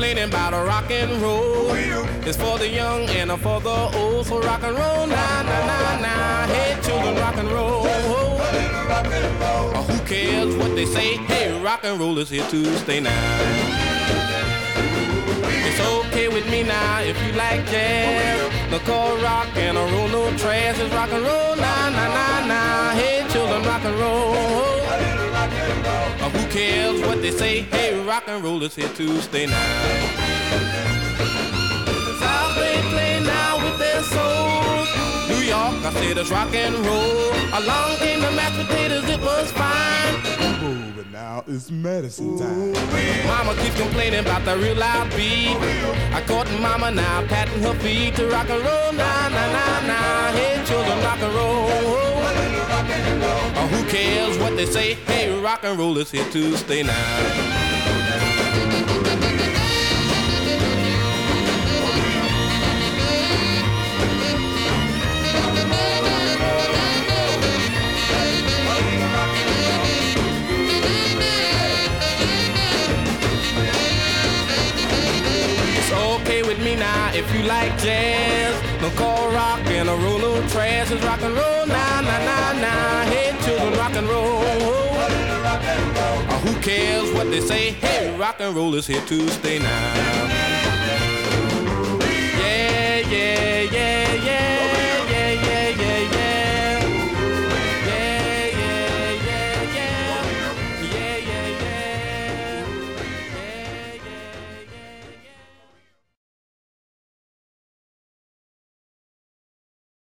complaining about a rock and roll. It's for the young and for the old. So rock and roll, nah, nah, nah, nah. Hey, children, rock and roll. Who cares what they say? Hey, rock and roll is here to stay now. It's okay with me now if you like jazz. No call rock and roll, no trash. It's rock and roll, nah, nah, nah, nah. Hey, children, rock and roll. Who cares what they say? Hey, rock and roll is here to stay now. South they play now with their souls. New York, I said it's rock and roll. Along came the mashed potatoes, it was fine. But now it's medicine time. Mama keeps complaining about the real loud beat. I caught mama now patting her feet to rock and roll, nah, nah, nah, nah. Hey, children, rock and roll. Who cares what they say? Hey, rock and roll is here to stay now. With me now if you like jazz. No call rock and roll, no trash. It's rock and roll, nah, nah, nah, nah. Hey, children, rock and roll. Who cares what they say? Hey, rock and roll is here to stay now.